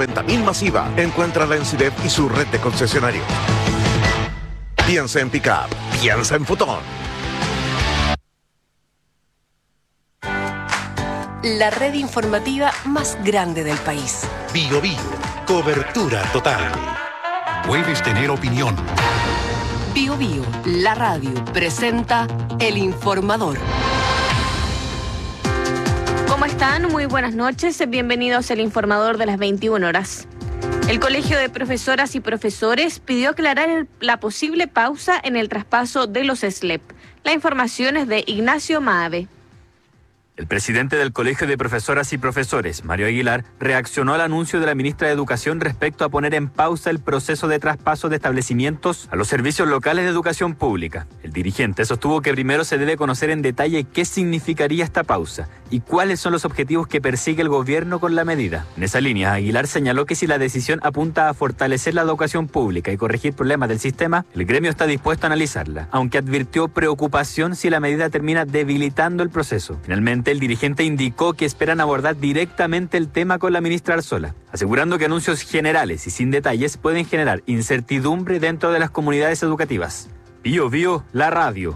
90.000 masiva. Encuéntrala en CIDEP y su red de concesionarios. Piensa en pick-up, piensa en Fotón. La red informativa más grande del país. Bio Bio, cobertura total. Puedes tener opinión. Bio Bio, la radio, presenta El Informador. ¿Cómo están? Muy buenas noches. Bienvenidos al Informador de las 21 horas. El Colegio de Profesoras y Profesores pidió aclarar la posible pausa en el traspaso de los SLEP. La información es de Ignacio Maave. El presidente del Colegio de Profesoras y Profesores, Mario Aguilar, reaccionó al anuncio de la ministra de Educación respecto a poner en pausa el proceso de traspaso de establecimientos a los servicios locales de educación pública. El dirigente sostuvo que primero se debe conocer en detalle qué significaría esta pausa y cuáles son los objetivos que persigue el gobierno con la medida. En esa línea, Aguilar señaló que si la decisión apunta a fortalecer la educación pública y corregir problemas del sistema, el gremio está dispuesto a analizarla, aunque advirtió preocupación si la medida termina debilitando el proceso. Finalmente, el dirigente indicó que esperan abordar directamente el tema con la ministra Arzola, asegurando que anuncios generales y sin detalles pueden generar incertidumbre dentro de las comunidades educativas. Bio Bio, la radio.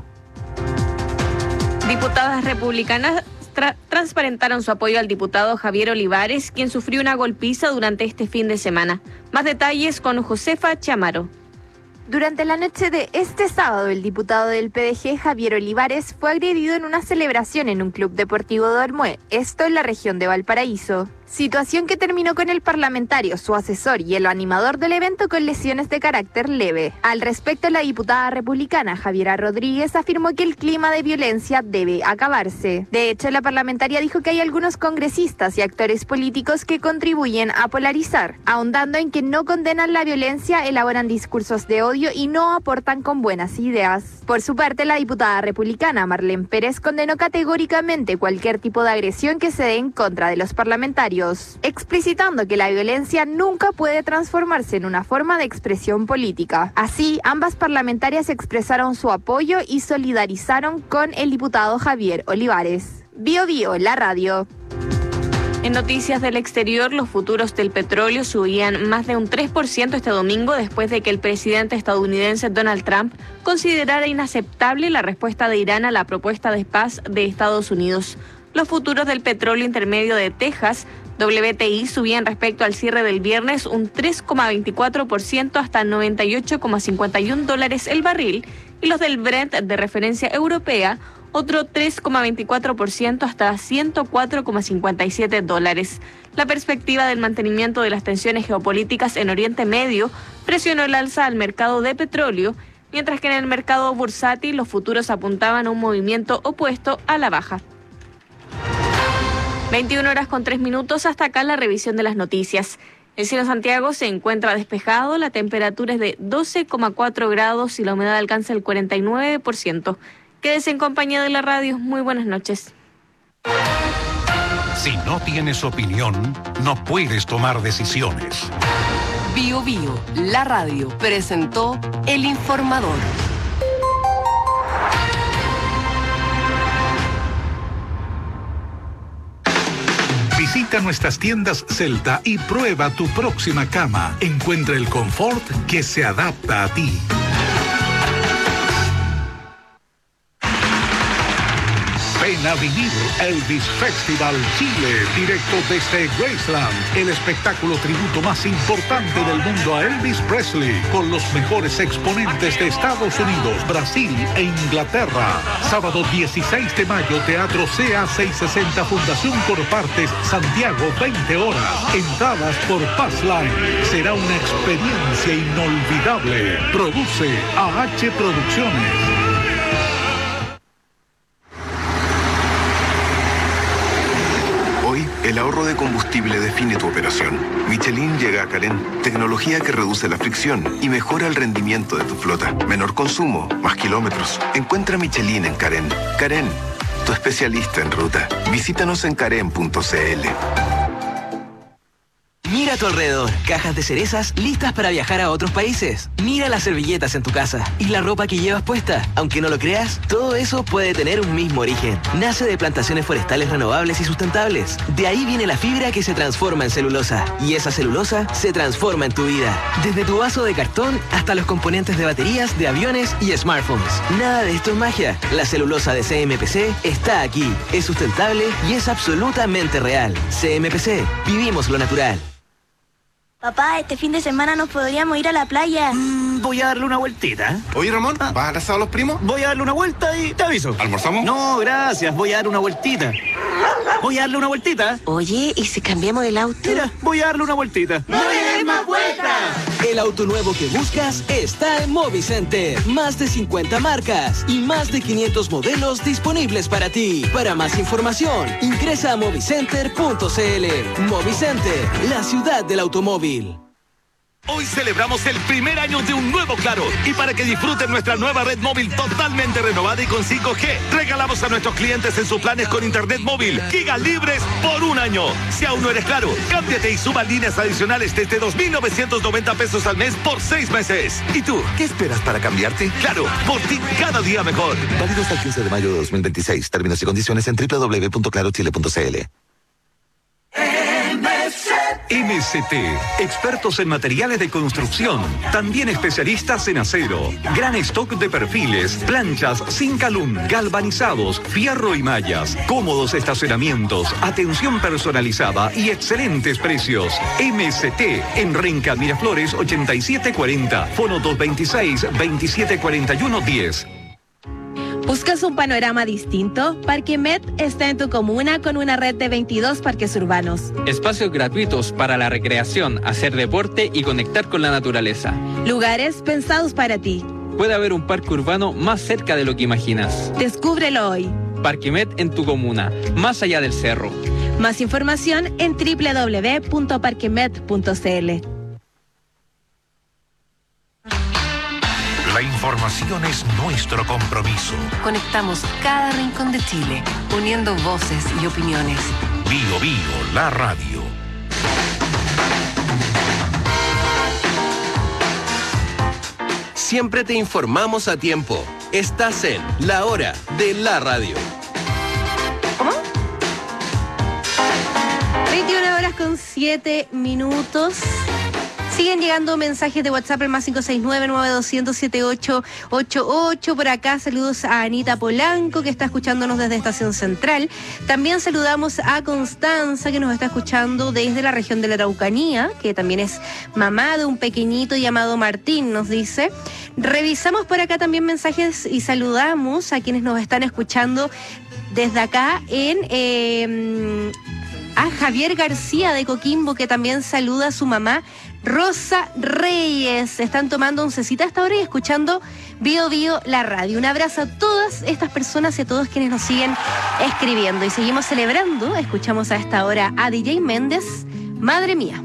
Diputadas republicanas transparentaron su apoyo al diputado Javier Olivares, quien sufrió una golpiza durante este fin de semana. Más detalles con Josefa Chamaro. Durante la noche de este sábado, el diputado del PDG, Javier Olivares, fue agredido en una celebración en un club deportivo de Ormue, esto en la región de Valparaíso. Situación que terminó con el parlamentario, su asesor y el animador del evento con lesiones de carácter leve. Al respecto, la diputada republicana Javiera Rodríguez afirmó que el clima de violencia debe acabarse. De hecho, la parlamentaria dijo que hay algunos congresistas y actores políticos que contribuyen a polarizar, ahondando en que no condenan la violencia, elaboran discursos de odio y no aportan con buenas ideas. Por su parte, la diputada republicana Marlene Pérez condenó categóricamente cualquier tipo de agresión que se dé en contra de los parlamentarios, explicitando que la violencia nunca puede transformarse en una forma de expresión política. Así, ambas parlamentarias expresaron su apoyo y solidarizaron con el diputado Javier Olivares. Bio Bio, la radio. En noticias del exterior, los futuros del petróleo subían más de un 3% este domingo después de que el presidente estadounidense Donald Trump considerara inaceptable la respuesta de Irán a la propuesta de paz de Estados Unidos. Los futuros del petróleo intermedio de Texas, WTI, subían respecto al cierre del viernes un 3,24% hasta $98,51 el barril, y los del Brent de referencia europea, otro 3,24% hasta $104,57. La perspectiva del mantenimiento de las tensiones geopolíticas en Oriente Medio presionó el alza al mercado de petróleo, mientras que en el mercado bursátil los futuros apuntaban a un movimiento opuesto a la baja. 21 horas con 3 minutos, hasta acá la revisión de las noticias. El cielo de Santiago se encuentra despejado, la temperatura es de 12,4 grados y la humedad alcanza el 49%. Quédese en compañía de la radio. Muy buenas noches. Si no tienes opinión, no puedes tomar decisiones. Bio Bio, la radio, presentó El Informador. Visita nuestras tiendas Celta y prueba tu próxima cama. Encuentra el confort que se adapta a ti. Ven a vivir Elvis Festival Chile, directo desde Graceland, el espectáculo tributo más importante del mundo a Elvis Presley, con los mejores exponentes de Estados Unidos, Brasil e Inglaterra. Sábado 16 de mayo, Teatro CA 660, Fundación por Partes, Santiago, 20 horas. Entradas por Passline. Será una experiencia inolvidable. Produce AH Producciones. El ahorro de combustible define tu operación. Michelin llega a Carén. Tecnología que reduce la fricción y mejora el rendimiento de tu flota. Menor consumo, más kilómetros. Encuentra Michelin en Carén. Carén, tu especialista en ruta. Visítanos en carén.cl. Mira Mira a tu alrededor, cajas de cerezas listas para viajar a otros países. Mira las servilletas en tu casa y la ropa que llevas puesta. Aunque no lo creas, todo eso puede tener un mismo origen. Nace de plantaciones forestales renovables y sustentables. De ahí viene la fibra que se transforma en celulosa. Y esa celulosa se transforma en tu vida. Desde tu vaso de cartón hasta los componentes de baterías, de aviones y smartphones. Nada de esto es magia. La celulosa de CMPC está aquí. Es sustentable y es absolutamente real. CMPC. Vivimos lo natural. Papá, este fin de semana nos podríamos ir a la playa. Voy a darle una vueltita. Oye, Ramón, ¿vas a abrazar a los primos? Voy a darle una vuelta y te aviso. ¿Almorzamos? No, gracias. Voy a darle una vueltita. Voy a darle una vueltita. Oye, ¿y si cambiamos el auto? Mira, voy a darle una vueltita. ¡No le des más vueltas! El auto nuevo que buscas está en Movicenter. Más de 50 marcas y más de 500 modelos disponibles para ti. Para más información, ingresa a movicenter.cl. Movicenter, la ciudad del automóvil. Hoy celebramos el primer año de un nuevo Claro. Y para que disfruten nuestra nueva red móvil totalmente renovada y con 5G, regalamos a nuestros clientes en sus planes con internet móvil gigas libres por un año. Si aún no eres Claro, cámbiate y suba líneas adicionales desde 2.990 pesos al mes por 6 meses. ¿Y tú, qué esperas para cambiarte? Claro, por ti cada día mejor. Válido hasta el 15 de mayo de 2026. Términos y condiciones en www.clarochile.cl. MCT, expertos en materiales de construcción, también especialistas en acero, gran stock de perfiles, planchas sin calum, galvanizados, fierro y mallas, cómodos estacionamientos, atención personalizada y excelentes precios. MCT en Renca Miraflores 8740, fono 226-2741-10. ¿Buscas un panorama distinto? Parquemet está en tu comuna con una red de 22 parques urbanos. Espacios gratuitos para la recreación, hacer deporte y conectar con la naturaleza. Lugares pensados para ti. Puede haber un parque urbano más cerca de lo que imaginas. Descúbrelo hoy. Parquemet en tu comuna, más allá del cerro. Más información en www.parquemet.cl. La información es nuestro compromiso. Conectamos cada rincón de Chile, uniendo voces y opiniones. Bio Bio, la radio. Siempre te informamos a tiempo. Estás en La Hora de la Radio. ¿Cómo? 21:07. Siguen llegando mensajes de WhatsApp al más 569-9200-7888. Por acá saludos a Anita Polanco, que está escuchándonos desde Estación Central. También saludamos a Constanza, que nos está escuchando desde la región de la Araucanía, que también es mamá de un pequeñito llamado Martín, nos dice. Revisamos por acá también mensajes y saludamos a quienes nos están escuchando desde acá a Javier García de Coquimbo, que también saluda a su mamá Rosa Reyes. Están tomando oncecita hasta ahora y escuchando Bio Bio, la radio. Un abrazo a todas estas personas y a todos quienes nos siguen escribiendo. Y seguimos celebrando. Escuchamos a esta hora a DJ Méndez, Madre Mía.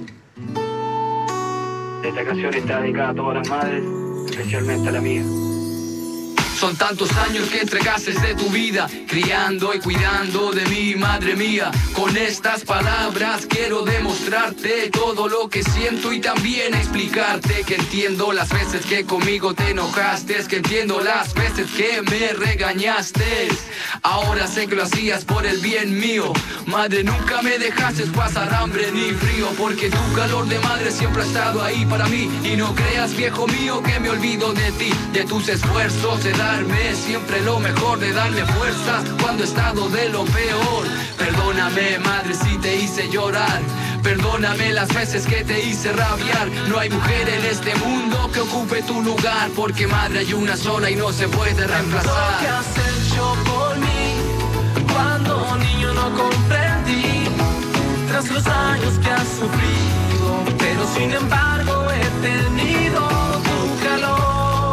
Esta canción está dedicada a todas las madres, especialmente a la mía. Son tantos años que entregaste de tu vida, criando y cuidando de mí, madre mía. Con estas palabras quiero demostrarte todo lo que siento y también explicarte que entiendo las veces que conmigo te enojaste, que entiendo las veces que me regañaste. Ahora sé que lo hacías por el bien mío. Madre, nunca me dejaste pasar hambre ni frío, porque tu calor de madre siempre ha estado ahí para mí. Y no creas, viejo mío, que me olvido de ti, de tus esfuerzos, de darme siempre lo mejor, de darle fuerzas cuando he estado de lo peor. Perdóname, madre, si te hice llorar. Perdóname las veces que te hice rabiar. No hay mujer en este mundo que ocupe tu lugar, porque madre hay una sola y no se puede reemplazar. ¿Qué has hecho por mí? Cuando niño no comprendí, tras los años que has sufrido, pero sin embargo he tenido tu calor.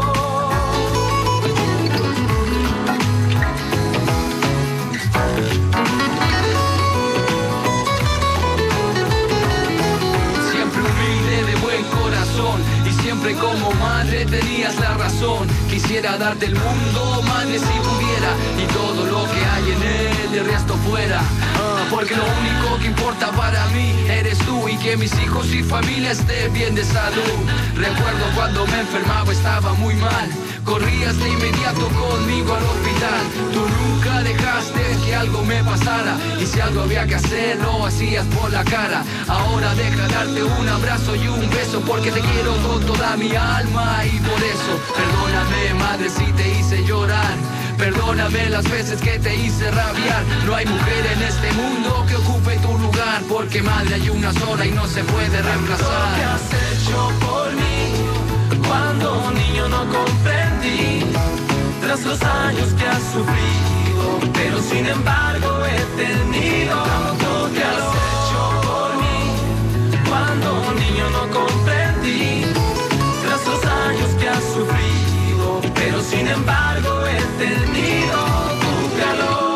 Y siempre como madre tenías la razón. Quisiera darte el mundo, madre, si pudiera, y todo lo que hay en él, el resto fuera. porque lo único que importa para mí eres tú y que mis hijos y familia estén bien de salud. Recuerdo cuando me enfermaba, estaba muy mal, corrías de inmediato conmigo al hospital. Tú nunca dejaste que algo me pasara, y si algo había que hacer lo hacías por la cara. Ahora deja darte un abrazo y un beso, porque te quiero con toda mi alma. Y por eso, perdóname madre si te hice llorar, perdóname las veces que te hice rabiar. No hay mujer en este mundo que ocupe tu lugar, porque madre hay una sola y no se puede reemplazar. ¿Qué has hecho por mí? Cuando niño no comprendí, tras los años que has sufrido, pero sin embargo he tenido lo que has hecho por mí. Cuando niño no comprendí, tras los años que has sufrido, pero sin embargo he tenido tu calor.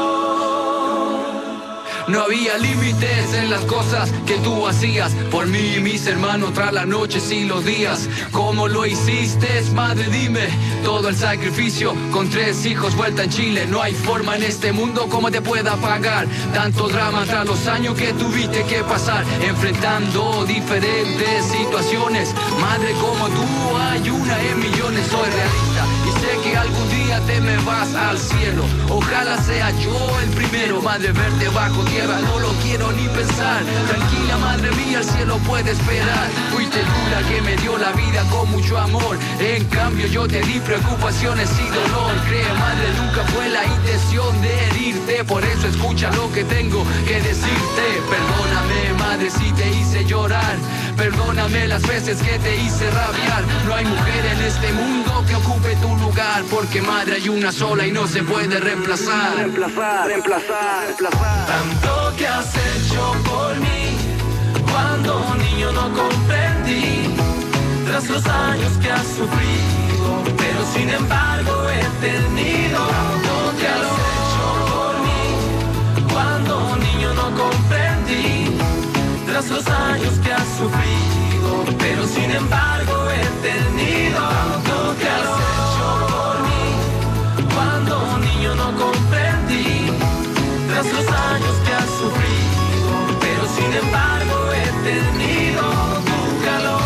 No había límites en las cosas que tú hacías por mí y mis hermanos tras las noches y los días. ¿Cómo lo hiciste, madre? Dime. Todo el sacrificio con 3 hijos, vuelta en Chile. No hay forma en este mundo como te pueda pagar tanto drama tras los años que tuviste que pasar enfrentando diferentes situaciones. Madre como tú hay una en millones. Soy realista y sé que algún día te me vas al cielo. Ojalá sea yo el primero. Madre, verte bajo tierra no lo quiero ni pensar. Tranquila madre mía, el cielo puede esperar. Fuiste tú la que me dio la vida con mucho amor, en cambio yo te di preocupaciones y dolor. Cree madre, nunca fue la intención de herirte, por eso escucha lo que tengo que decirte. Perdóname madre si te hice llorar, perdóname las veces que te hice rabiar. No hay mujer en este mundo que ocupe tu lugar, porque madre hay una sola y no se puede reemplazar. Reemplazar. Tanto que has hecho por mí, cuando niño no comprendí, tras los años que has sufrido, pero sin embargo he tenido lo que has hecho por mí. Cuando niño no comprendí, tras los años que has sufrido, pero sin embargo he tenido lo que has hecho por mí. Cuando niño no comprendí, tras los años que has sufrido, pero sin embargo he tenido tu calor.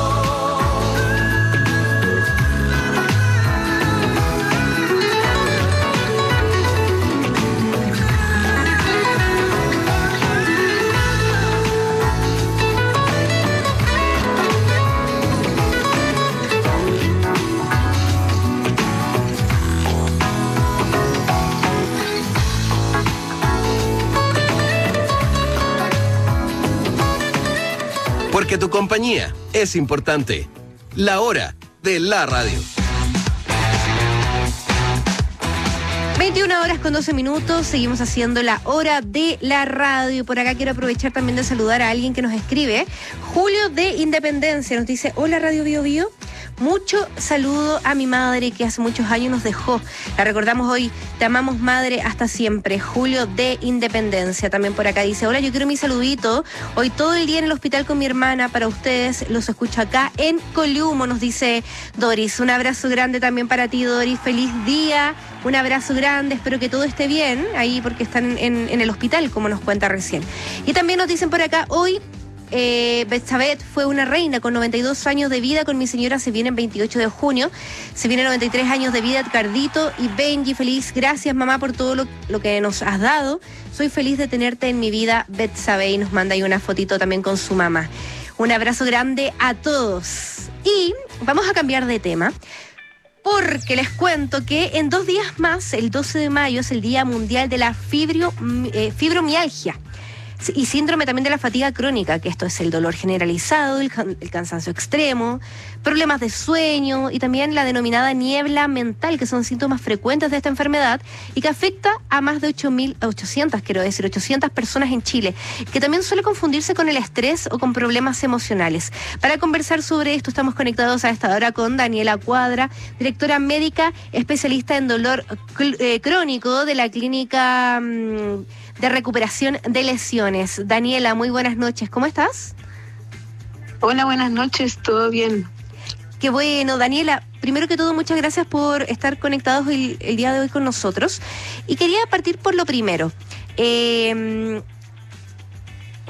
Porque tu compañía es importante. La hora de la radio. 21 horas con 12 minutos, seguimos haciendo la hora de la radio. Por acá quiero aprovechar también de saludar a alguien que nos escribe. Julio de Independencia nos dice: hola Radio Bio Bio. Mucho saludo a mi madre que hace muchos años nos dejó. La recordamos hoy. Te amamos madre hasta siempre. Julio de Independencia también por acá dice: hola, yo quiero mi saludito. Hoy todo el día en el hospital con mi hermana para ustedes. Los escucho acá en Coliumo, nos dice Doris. Un abrazo grande también para ti, Doris. Feliz día. Un abrazo grande. Espero que todo esté bien ahí porque están en el hospital, como nos cuenta recién. Y también nos dicen por acá: hoy Betsabeth fue una reina con 92 años de vida. Con mi señora se vienen 28 de junio. Se vienen 93 años de vida Cardito y Benji. Feliz, gracias mamá por todo lo que nos has dado. Soy feliz de tenerte en mi vida, Betsabeth. Y nos manda ahí una fotito también con su mamá. Un abrazo grande a todos. Y vamos a cambiar de tema, porque les cuento que en 2 días más, el 12 de mayo, es el Día Mundial de la Fibromialgia y síndrome también de la fatiga crónica, que esto es el dolor generalizado, el cansancio extremo, problemas de sueño y también la denominada niebla mental, que son síntomas frecuentes de esta enfermedad y que afecta a más de 800 personas en Chile, que también suele confundirse con el estrés o con problemas emocionales. Para conversar sobre esto estamos conectados a esta hora con Daniela Cuadra, directora médica especialista en dolor crónico de la Clínica de Recuperación de Lesiones. Daniela, muy buenas noches, ¿cómo estás? Hola, buenas noches, ¿todo bien? Qué bueno, Daniela. Primero que todo, muchas gracias por estar conectados el día de hoy con nosotros. Y quería partir por lo primero.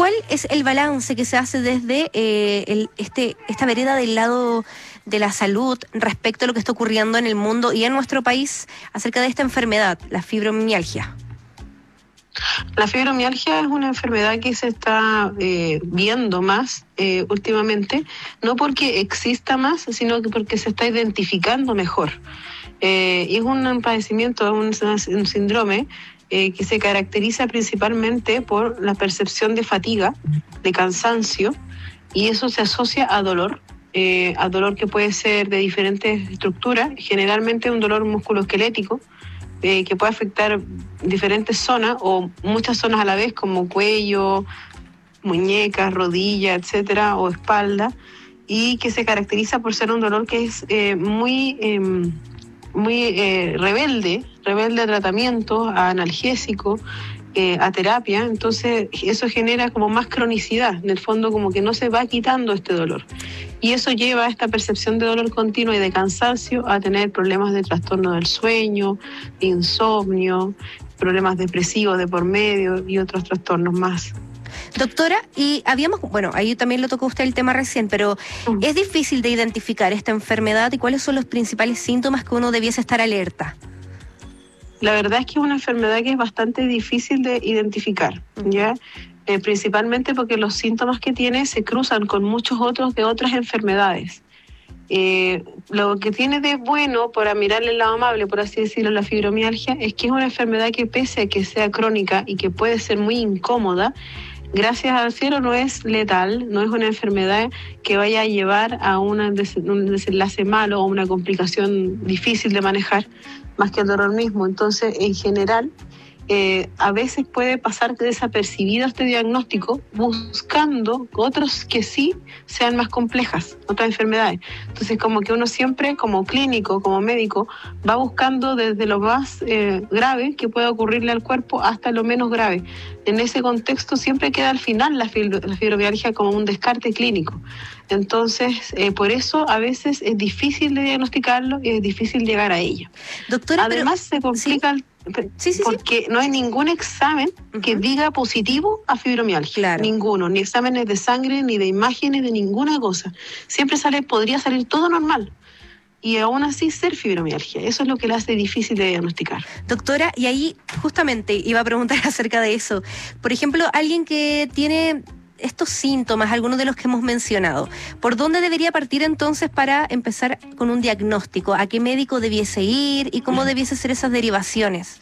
¿Cuál es el balance que se hace desde esta vereda del lado de la salud respecto a lo que está ocurriendo en el mundo y en nuestro país acerca de esta enfermedad, la fibromialgia? La fibromialgia es una enfermedad que se está viendo más últimamente, no porque exista más, sino que porque se está identificando mejor. Y es un padecimiento, un síndrome que se caracteriza principalmente por la percepción de fatiga, de cansancio, y eso se asocia a dolor que puede ser de diferentes estructuras, generalmente un dolor musculoesquelético, que puede afectar diferentes zonas o muchas zonas a la vez, como cuello, muñecas, rodillas, etcétera, o espalda, y que se caracteriza por ser un dolor que es muy rebelde a tratamiento, a analgésico, a terapia. Entonces eso genera como más cronicidad, en el fondo como que no se va quitando este dolor, y eso lleva a esta percepción de dolor continuo y de cansancio a tener problemas de trastorno del sueño, de insomnio, problemas depresivos de por medio y otros trastornos más. Doctora, y ahí también lo tocó usted el tema recién, pero ¿es difícil de identificar esta enfermedad y cuáles son los principales síntomas que uno debiese estar alerta? La verdad es que es una enfermedad que es bastante difícil de identificar, ¿ya? Principalmente porque los síntomas que tiene se cruzan con muchos otros de otras enfermedades. Lo que tiene de bueno, para mirarle el lado amable, por así decirlo, la fibromialgia, es que es una enfermedad que, pese a que sea crónica y que puede ser muy incómoda, gracias al cielo no es letal, no es una enfermedad que vaya a llevar a un desenlace malo o una complicación difícil de manejar, más que el dolor mismo. Entonces, en general, a veces puede pasar desapercibido este diagnóstico, buscando otros que sí sean más complejas, otras enfermedades. Entonces, como que uno siempre, como clínico, como médico, va buscando desde lo más grave que pueda ocurrirle al cuerpo hasta lo menos grave. En ese contexto siempre queda al final la fibromialgia como un descarte clínico. Entonces, por eso a veces es difícil de diagnosticarlo y es difícil llegar a ello. Doctora, además se complica porque no hay ningún examen que diga positivo a fibromialgia. Claro. Ninguno, ni exámenes de sangre, ni de imágenes, de ninguna cosa. Siempre podría salir todo normal y aún así ser fibromialgia. Eso es lo que le hace difícil de diagnosticar. Doctora, y ahí justamente iba a preguntar acerca de eso. Por ejemplo, alguien que tiene estos síntomas, algunos de los que hemos mencionado, ¿por dónde debería partir entonces para empezar con un diagnóstico? ¿A qué médico debiese ir y cómo debiese ser esas derivaciones?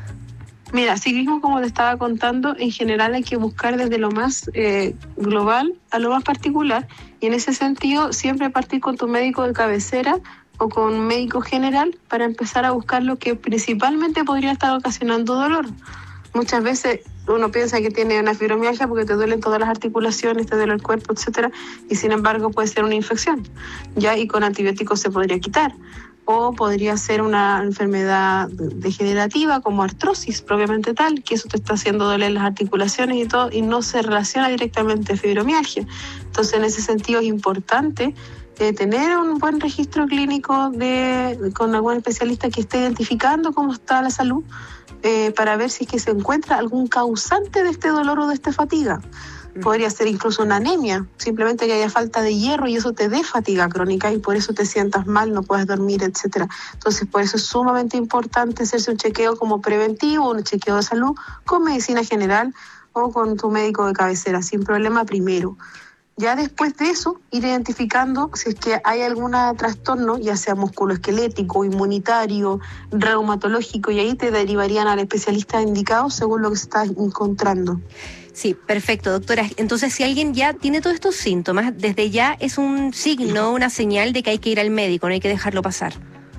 Mira, así mismo como te estaba contando, en general hay que buscar desde lo más global a lo más particular, y en ese sentido siempre partir con tu médico de cabecera o con un médico general para empezar a buscar lo que principalmente podría estar ocasionando dolor. Muchas veces uno piensa que tiene una fibromialgia porque te duelen todas las articulaciones, te duele el cuerpo, etcétera, y sin embargo puede ser una infección, ya, y con antibióticos se podría quitar. O podría ser una enfermedad degenerativa como artrosis propiamente tal, que eso te está haciendo doler las articulaciones y todo, y no se relaciona directamente a fibromialgia. Entonces, en ese sentido es importante tener un buen registro clínico con algún especialista que esté identificando cómo está la salud, para ver si es que se encuentra algún causante de este dolor o de esta fatiga. Podría ser incluso una anemia, simplemente que haya falta de hierro y eso te dé fatiga crónica y por eso te sientas mal, no puedes dormir, etcétera. Entonces, por eso es sumamente importante hacerse un chequeo como preventivo, un chequeo de salud con medicina general o con tu médico de cabecera, sin problema primero. Ya después de eso, ir identificando si es que hay algún trastorno, ya sea musculoesquelético, inmunitario, reumatológico, y ahí te derivarían al especialista indicado según lo que se está encontrando. Sí, perfecto, doctora. Entonces, si alguien ya tiene todos estos síntomas, desde ya es un signo, una señal de que hay que ir al médico, no hay que dejarlo pasar.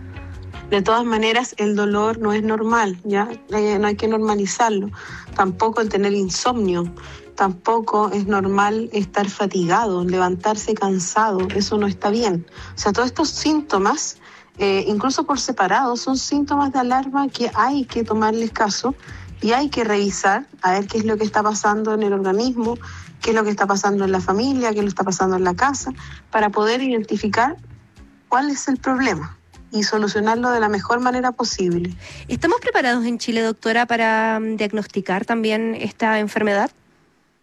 De todas maneras, el dolor no es normal, ¿ya? No hay que normalizarlo. Tampoco el tener insomnio. Tampoco es normal estar fatigado, levantarse cansado, eso no está bien. O sea, todos estos síntomas, incluso por separado, son síntomas de alarma que hay que tomarles caso y hay que revisar a ver qué es lo que está pasando en el organismo, qué es lo que está pasando en la familia, qué es lo que está pasando en la casa, para poder identificar cuál es el problema y solucionarlo de la mejor manera posible. ¿Estamos preparados en Chile, doctora, para diagnosticar también esta enfermedad?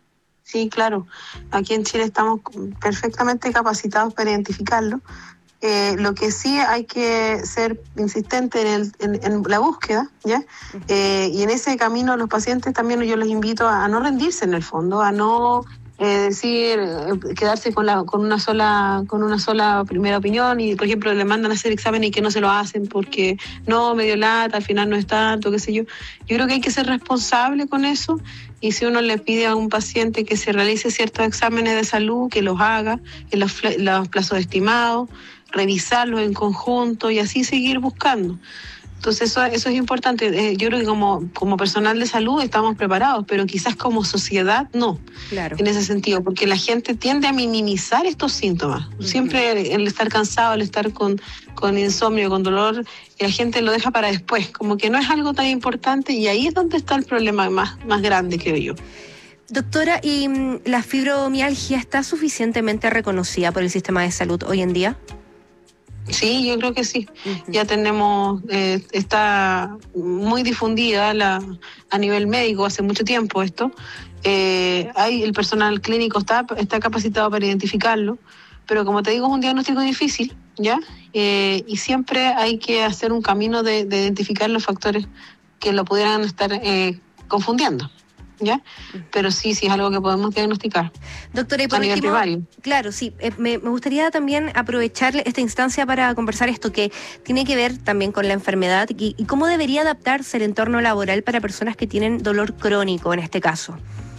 Sí, claro. Aquí en Chile estamos perfectamente capacitados para identificarlo. Lo que sí hay que ser insistente en la búsqueda, ¿ya? Y en ese camino los pacientes también yo los invito a no rendirse en el fondo, a no quedarse con una sola primera opinión y, por ejemplo, le mandan a hacer exámenes y que no se lo hacen porque no, medio lata, al final no es tanto, qué sé yo. Yo creo que hay que ser responsable con eso, y si uno le pide a un paciente que se realice ciertos exámenes de salud, que los haga en los plazos estimados, revisarlos en conjunto y así seguir buscando. Entonces eso es importante. Yo creo que como personal de salud estamos preparados, pero quizás como sociedad no. Claro. En ese sentido, porque la gente tiende a minimizar estos síntomas. Siempre el estar cansado, el estar con insomnio, con dolor, la gente lo deja para después, como que no es algo tan importante, y ahí es donde está el problema más grande, creo yo. Doctora, ¿y la fibromialgia está suficientemente reconocida por el sistema de salud hoy en día? Sí, yo creo que sí. Ya tenemos, está muy difundida a nivel médico hace mucho tiempo esto. El personal clínico está capacitado para identificarlo, pero como te digo, es un diagnóstico difícil, ¿ya? Y siempre hay que hacer un camino de identificar los factores que lo pudieran estar confundiendo, ¿ya? Pero sí es algo que podemos diagnosticar. Doctora, y por a nivel primario. Claro, sí. Me gustaría también aprovechar esta instancia para conversar esto que tiene que ver también con la enfermedad y cómo debería adaptarse el entorno laboral para personas que tienen dolor crónico en este caso.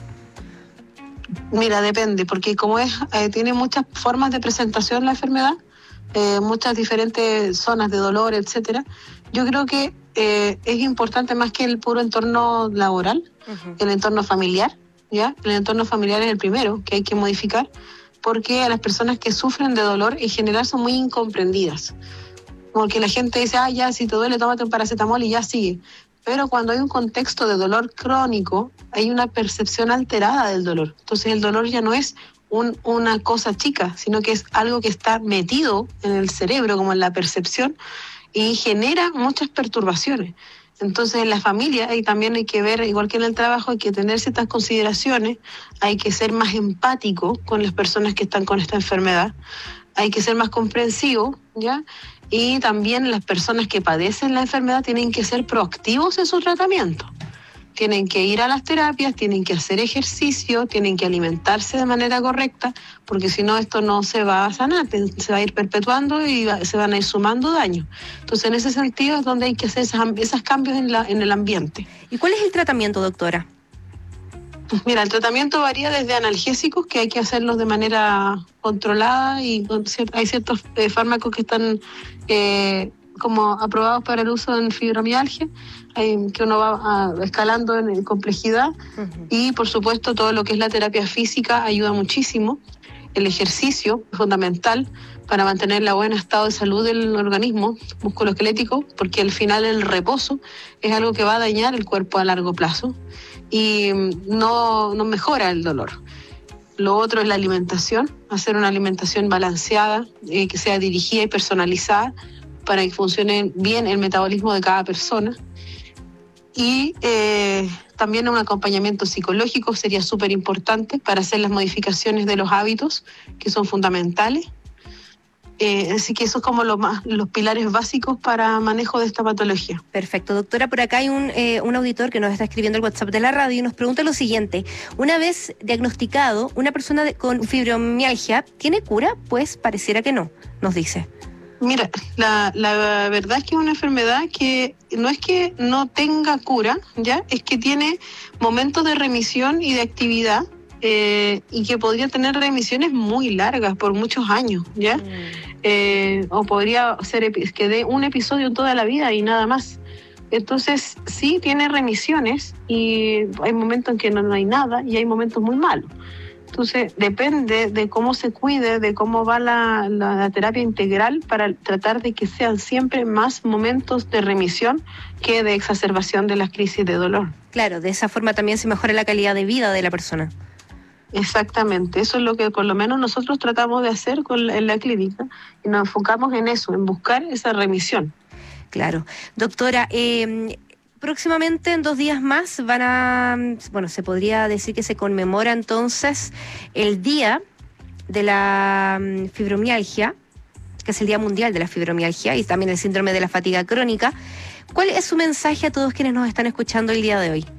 Mira, depende, porque como tiene muchas formas de presentación la enfermedad, muchas diferentes zonas de dolor, etcétera. Yo creo que es importante más que el puro entorno laboral, el entorno familiar, ¿ya? El entorno familiar es el primero que hay que modificar, porque a las personas que sufren de dolor en general son muy incomprendidas. Porque la gente dice, ya, si te duele, tómate un paracetamol y ya sigue. Pero cuando hay un contexto de dolor crónico, hay una percepción alterada del dolor. Entonces el dolor ya no es una cosa chica, sino que es algo que está metido en el cerebro, como en la percepción, y genera muchas perturbaciones. Entonces en la familia también hay que ver, igual que en el trabajo, hay que tener ciertas consideraciones, hay que ser más empático con las personas que están con esta enfermedad, hay que ser más comprensivo, ¿ya? Y también las personas que padecen la enfermedad tienen que ser proactivos en su tratamiento. Tienen que ir a las terapias, tienen que hacer ejercicio, tienen que alimentarse de manera correcta, porque si no esto no se va a sanar, se va a ir perpetuando y se van a ir sumando daños. Entonces en ese sentido es donde hay que hacer esos cambios en el ambiente. ¿Y cuál es el tratamiento, doctora? Mira, el tratamiento varía desde analgésicos, que hay que hacerlos de manera controlada, y hay ciertos fármacos que están como aprobados para el uso en fibromialgia, que uno va escalando en complejidad, y por supuesto todo lo que es la terapia física ayuda muchísimo. El ejercicio es fundamental para mantener el buen estado de salud del organismo musculoesquelético, porque al final el reposo es algo que va a dañar el cuerpo a largo plazo y no mejora el dolor. Lo otro es la alimentación, hacer una alimentación balanceada, que sea dirigida y personalizada para que funcione bien el metabolismo de cada persona. Y también un acompañamiento psicológico sería súper importante para hacer las modificaciones de los hábitos, que son fundamentales. Así que eso es como los pilares básicos para manejo de esta patología. Perfecto, doctora. Por acá hay un auditor que nos está escribiendo el WhatsApp de la radio y nos pregunta lo siguiente: una vez diagnosticado, una persona con fibromialgia, ¿tiene cura? Pues pareciera que no, nos dice. Mira, la verdad es que es una enfermedad que no es que no tenga cura, ¿ya? Es que tiene momentos de remisión y de actividad, y que podría tener remisiones muy largas por muchos años, ¿ya? O podría ser que dé un episodio en toda la vida y nada más. Entonces sí tiene remisiones, y hay momentos en que no hay nada y hay momentos muy malos. Entonces depende de cómo se cuide, de cómo va la terapia integral, para tratar de que sean siempre más momentos de remisión que de exacerbación de las crisis de dolor. Claro, de esa forma también se mejora la calidad de vida de la persona. Exactamente, eso es lo que por lo menos nosotros tratamos de hacer en la clínica, y nos enfocamos en eso, en buscar esa remisión. Claro. Doctora, próximamente, en 2 días más, se podría decir que se conmemora entonces el Día de la Fibromialgia, que es el Día Mundial de la Fibromialgia, y también el síndrome de la fatiga crónica. ¿Cuál es su mensaje a todos quienes nos están escuchando el día de hoy?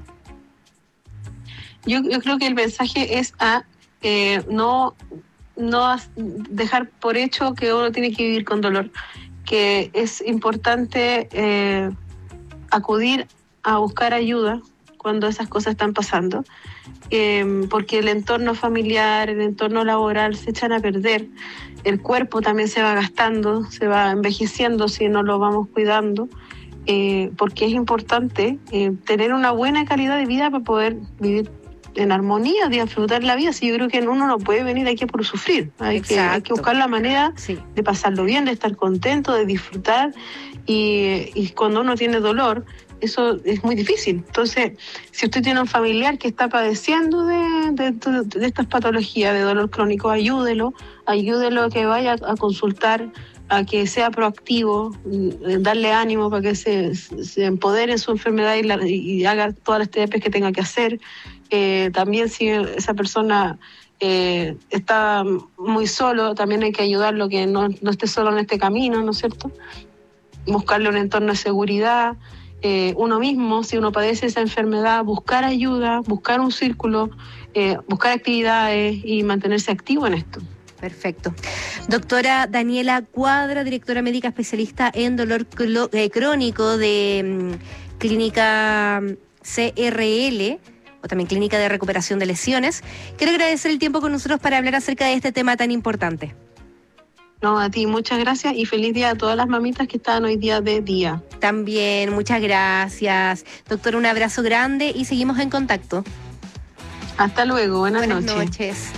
Yo creo que el mensaje es a no dejar por hecho que uno tiene que vivir con dolor, que es importante acudir a buscar ayuda cuando esas cosas están pasando, porque el entorno familiar, el entorno laboral se echan a perder, el cuerpo también se va gastando, se va envejeciendo si no lo vamos cuidando, porque es importante tener una buena calidad de vida para poder vivir en armonía, disfrutar la vida. Sí, yo creo que uno no puede venir aquí por sufrir, hay que buscar la manera de pasarlo bien, de estar contento, de disfrutar, y cuando uno tiene dolor, eso es muy difícil. Entonces, si usted tiene un familiar que está padeciendo de estas patologías de dolor crónico, ayúdelo a que vaya a consultar, a que sea proactivo, darle ánimo para que se empodere en su enfermedad y haga todas las terapias que tenga que hacer. También si esa persona está muy solo, también hay que ayudarlo, que no esté solo en este camino, ¿no es cierto? Buscarle un entorno de seguridad, uno mismo, si uno padece esa enfermedad, buscar ayuda, buscar un círculo, buscar actividades y mantenerse activo en esto. Perfecto. Doctora Daniela Cuadra, directora médica especialista en dolor crónico de Clínica CRL, o también Clínica de Recuperación de Lesiones. Quiero agradecer el tiempo con nosotros para hablar acerca de este tema tan importante. No, a ti, muchas gracias y feliz día a todas las mamitas que están hoy día de día. También, muchas gracias. Doctor, un abrazo grande y seguimos en contacto. Hasta luego, buenas noches.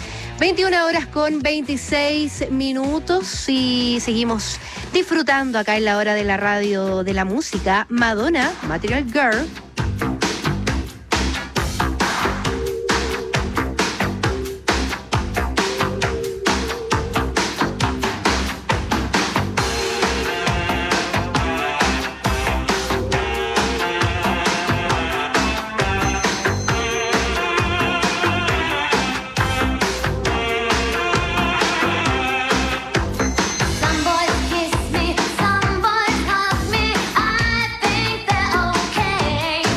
21:26 y seguimos disfrutando acá en la hora de la radio de la música. Madonna, Material Girl. Some boys kiss me, some boys hug me. I think they're okay.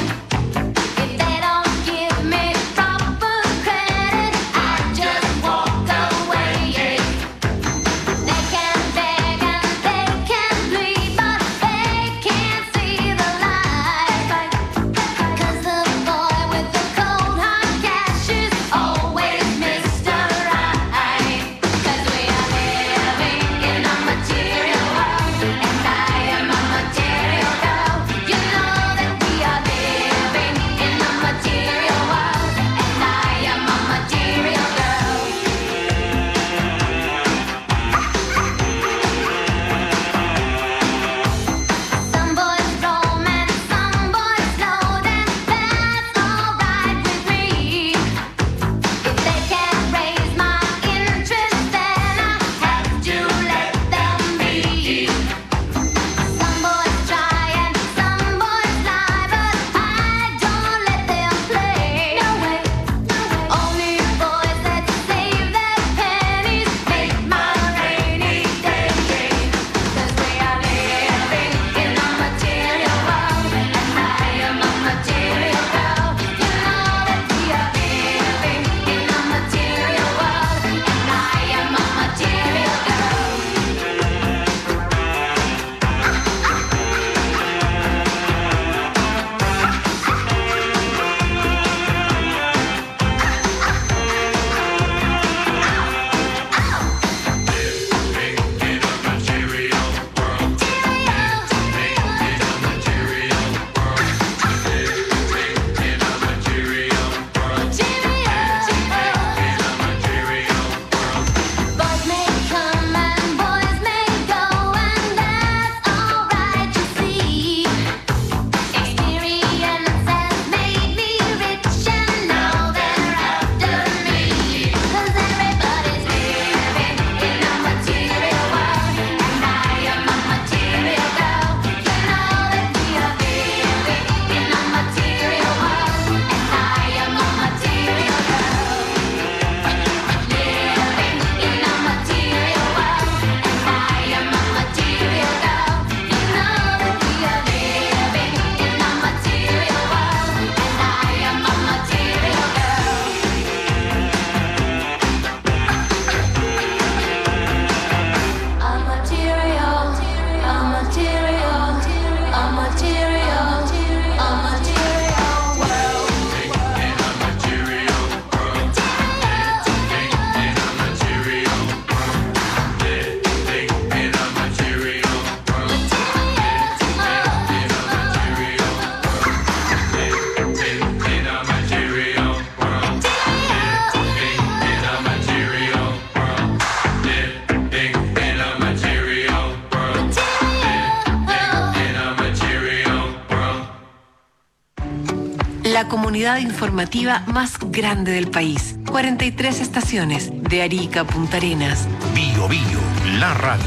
la comunidad informativa más grande del país. 43 estaciones, de Arica a Punta Arenas. Bio Bio, la radio.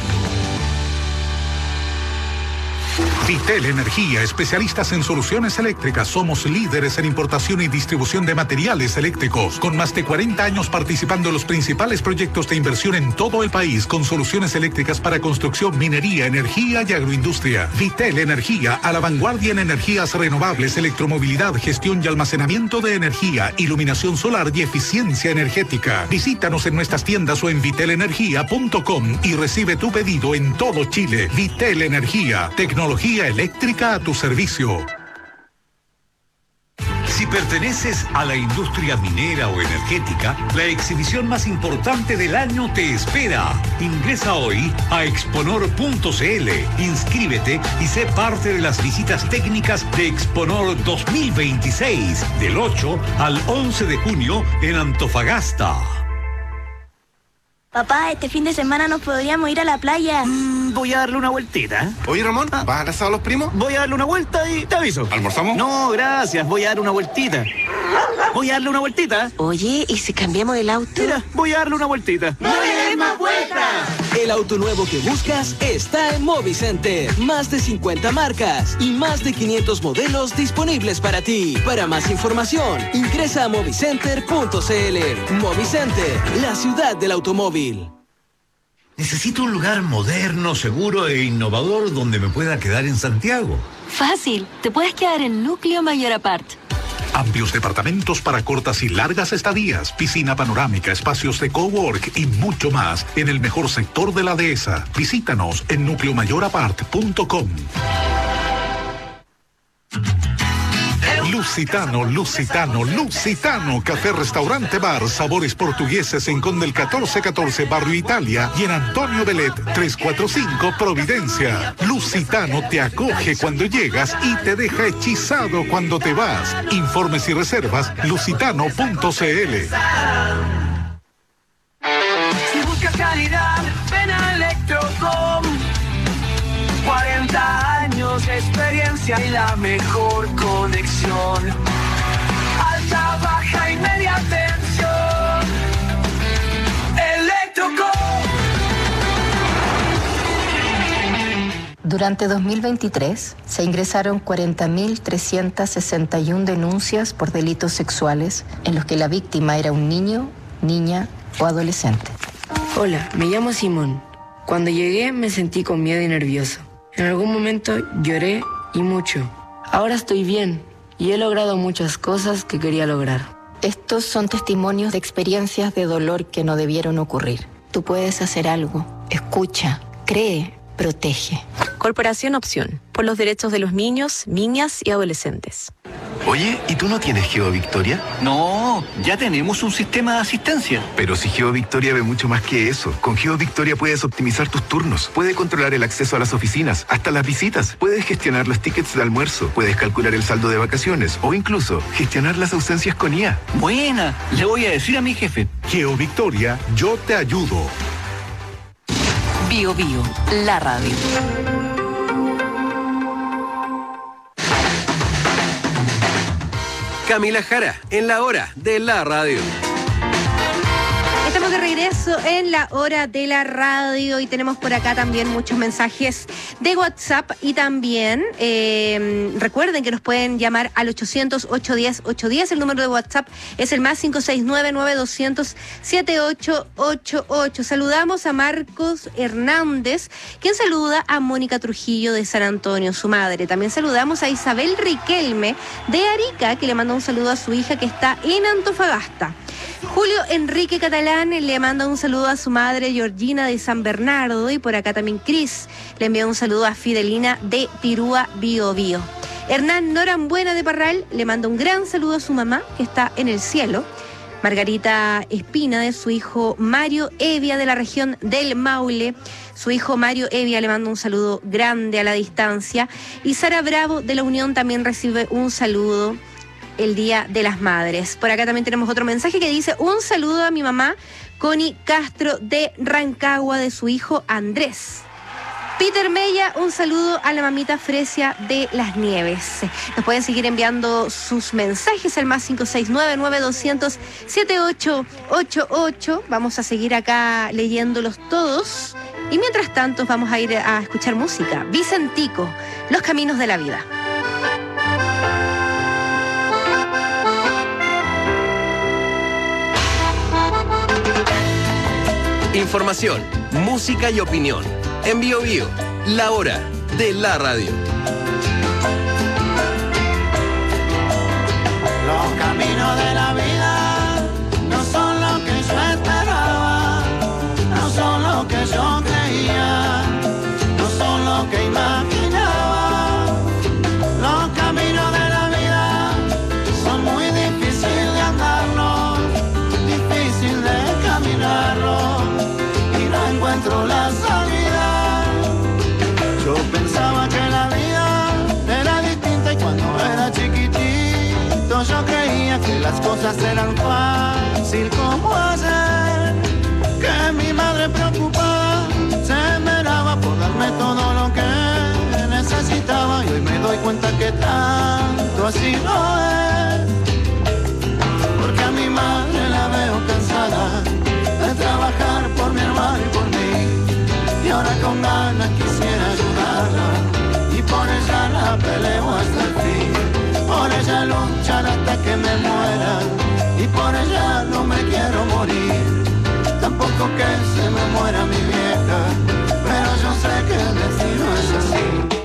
Vitel Energía, especialistas en soluciones eléctricas. Somos líderes en importación y distribución de materiales eléctricos, con más de 40 años participando en los principales proyectos de inversión en todo el país, con soluciones eléctricas para construcción, minería, energía y agroindustria. Vitel Energía, a la vanguardia en energías renovables, electromovilidad, gestión y almacenamiento de energía, iluminación solar y eficiencia energética. Visítanos en nuestras tiendas o en vitelenergia.com y recibe tu pedido en todo Chile. Vitel Energía, tecnología eléctrica a tu servicio. Si perteneces a la industria minera o energética, la exhibición más importante del año te espera. Ingresa hoy a exponor.cl, inscríbete y sé parte de las visitas técnicas de Exponor 2026, del 8 al 11 de junio en Antofagasta. Papá, este fin de semana nos podríamos ir a la playa. Voy a darle una vueltita. Oye, Ramón, ¿vas a abrazar a los primos? Voy a darle una vuelta y te aviso. ¿Almorzamos? No, gracias. Voy a darle una vueltita. Voy a darle una vueltita. Oye, ¿y si cambiamos el auto? Mira, voy a darle una vueltita. ¡No le des más vueltas! El auto nuevo que buscas está en Movicenter. Más de 50 marcas y más de 500 modelos disponibles para ti. Para más información, ingresa a movicenter.cl. Movicenter, la ciudad del automóvil. Necesito un lugar moderno, seguro e innovador donde me pueda quedar en Santiago. Fácil, te puedes quedar en Núcleo Mayor Apart. Amplios departamentos para cortas y largas estadías, piscina panorámica, espacios de cowork y mucho más en el mejor sector de la dehesa. Visítanos en nucleomayorapart.com. Lusitano, Lusitano, Lusitano, café, restaurante, bar, sabores portugueses en Conde el 1414, Barrio Italia, y en Antonio Belet 345, Providencia. Lusitano te acoge cuando llegas y te deja hechizado cuando te vas. Informes y reservas, lusitano.cl. Si buscas calidad, ven a Electrocom. 40 años de experiencia y la mejor conexión. Alta, baja y media tensión. Electrocom. Durante 2023 se ingresaron 40.361 denuncias por delitos sexuales en los que la víctima era un niño, niña o adolescente. Hola, me llamo Simón. Cuando llegué me sentí con miedo y nervioso. En algún momento lloré y mucho. Ahora estoy bien y he logrado muchas cosas que quería lograr. Estos son testimonios de experiencias de dolor que no debieron ocurrir. Tú puedes hacer algo. Escucha, cree, protege. Corporación Opción, por los derechos de los niños, niñas y adolescentes. Oye, ¿y tú no tienes GeoVictoria? No, ya tenemos un sistema de asistencia. Pero si GeoVictoria ve mucho más que eso. Con GeoVictoria puedes optimizar tus turnos, puedes controlar el acceso a las oficinas, hasta las visitas, puedes gestionar los tickets de almuerzo, puedes calcular el saldo de vacaciones o incluso gestionar las ausencias con IA. Buena, le voy a decir a mi jefe. GeoVictoria, yo te ayudo. Bio Bio, la radio. Camila Jara, en la hora de la radio. Estamos de regreso en la hora de la radio y tenemos por acá también muchos mensajes de WhatsApp y también recuerden que nos pueden llamar al 800-810-810. El número de WhatsApp es el más 569-9200-7888. Saludamos a Marcos Hernández, quien saluda a Mónica Trujillo de San Antonio, su madre. También saludamos a Isabel Riquelme de Arica, que le manda un saludo a su hija que está en Antofagasta. Julio Enrique Catalán le manda un saludo a su madre Georgina de San Bernardo y por acá también Cris le envía un saludo a Fidelina de Tirúa, Bio Bio. Hernán Norambuena de Parral le manda un gran saludo a su mamá que está en el cielo. Margarita Espina de su hijo Mario Evia de la región del Maule. Su hijo Mario Evia le manda un saludo grande a la distancia. Y Sara Bravo de la Unión también recibe un saludo el Día de las Madres. Por acá también tenemos otro mensaje que dice: un saludo a mi mamá Connie Castro de Rancagua de su hijo Andrés. Peter Mella, un saludo a la mamita Fresia de las Nieves. Nos pueden seguir enviando sus mensajes al más 569-9200-7888. Vamos a seguir acá leyéndolos todos. Y mientras tanto vamos a ir a escuchar música. Vicentico, Los Caminos de la Vida. Información, música y opinión. En Bio Bio, la hora de la radio. Los caminos de la vida no son lo que yo esperaba, no son lo que yo creía, no son lo que imaginaba. Los caminos de la vida son muy difíciles de andarlos, difícil de caminarlos, y no encuentro la salida. Yo pensaba que la vida era distinta y cuando era chiquitito yo creía que las cosas eran fácil como ayer, que mi madre preocupada se esmeraba por darme todo lo que necesitaba, y hoy me doy cuenta que tanto así no es, porque a mi madre la veo cansada de trabajar por mi hermano y por mí, y ahora con ganas quisiera ayudarla, y por ella la peleo hasta el fin, por ella luchar hasta que me muera, y por ella no me quiero morir, tampoco que se me muera mi vieja, pero yo sé que el destino es así.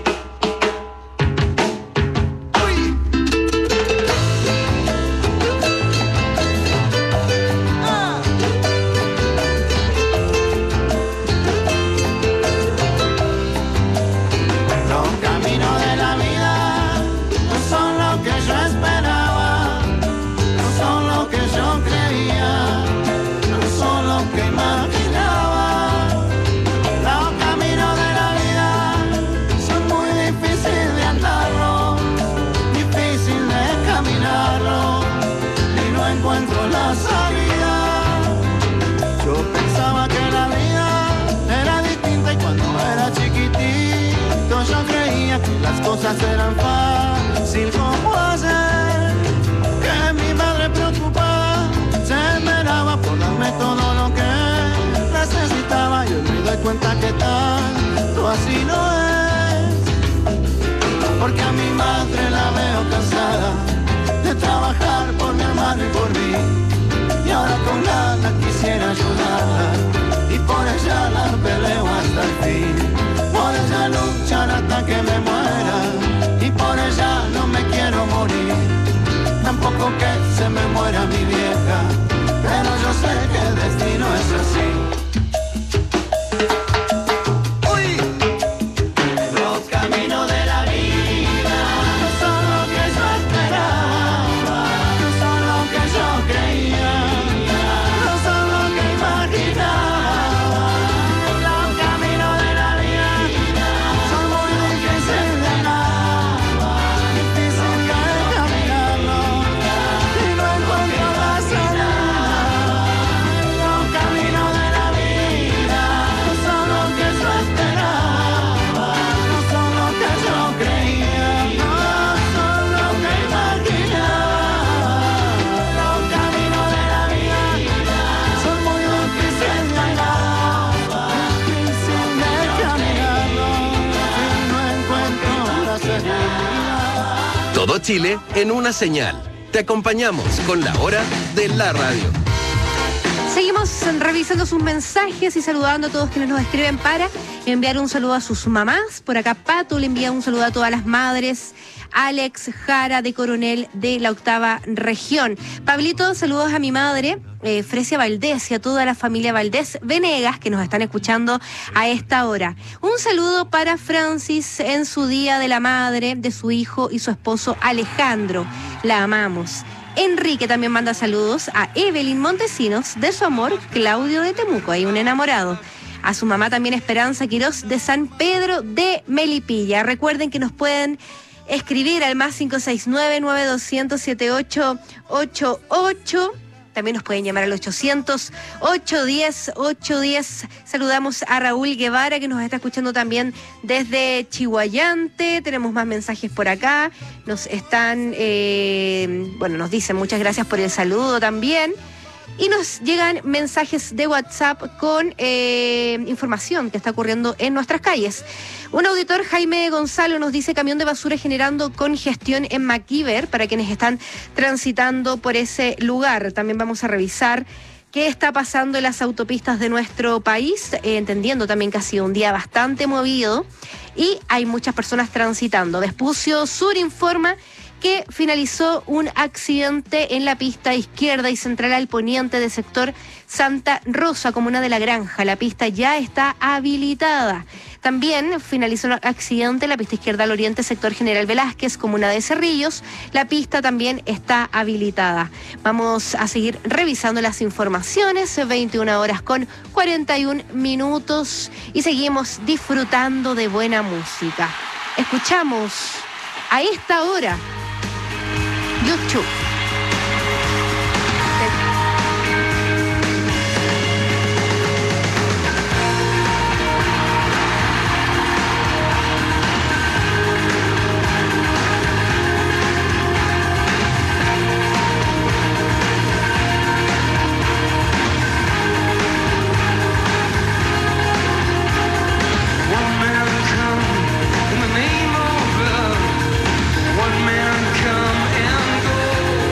Las cosas eran fácil como ayer, que mi madre preocupada se esmeraba por darme todo lo que necesitaba, y hoy me doy cuenta que tanto así no es, porque a mi madre la veo cansada de trabajar por mi hermano y por mí, y ahora con ganas quisiera ayudarla, y por ella la peleo hasta el fin, por ella luchar hasta que me muera, y por ella no me quiero morir, tampoco que se me muera mi vieja, pero yo sé que el destino es así. Los caminos de la vida no son lo que yo esperaba, no son lo que yo creía, no son lo que imaginaba. Todo Chile en una señal. Te acompañamos con la hora de la radio. Seguimos revisando sus mensajes y saludando a todos quienes nos escriben para enviar un saludo a sus mamás. Por acá Pato le envía un saludo a todas las madres. Alex Jara de Coronel de la 8ª región. Pablito, saludos a mi madre, Fresia Valdés, y a toda la familia Valdés Venegas que nos están escuchando a esta hora. Un saludo para Francis en su Día de la Madre, de su hijo y su esposo Alejandro. La amamos. Enrique también manda saludos a Evelyn Montesinos de su amor Claudio de Temuco, hay un enamorado. A su mamá también Esperanza Quirós de San Pedro de Melipilla. Recuerden que nos pueden escribir al más 569-9200-7888 También nos pueden llamar al 800-810-810. Saludamos a Raúl Guevara, que nos está escuchando también desde Chihuayante. Tenemos más mensajes por acá. Nos están, nos dicen muchas gracias por el saludo también. Y nos llegan mensajes de WhatsApp con información que está ocurriendo en nuestras calles. Un auditor, Jaime Gonzalo, nos dice: camión de basura generando congestión en McKeever para quienes están transitando por ese lugar. También vamos a revisar qué está pasando en las autopistas de nuestro país, entendiendo también que ha sido un día bastante movido y hay muchas personas transitando. Vespucio Sur informa que finalizó un accidente en la pista izquierda y central al poniente del sector Santa Rosa, comuna de La Granja. La pista ya está habilitada. También finalizó un accidente en la pista izquierda al oriente, sector General Velázquez, comuna de Cerrillos. La pista también está habilitada. Vamos a seguir revisando las informaciones, 21:41 y seguimos disfrutando de buena música. Escuchamos a esta hora YouTube. One man come and go.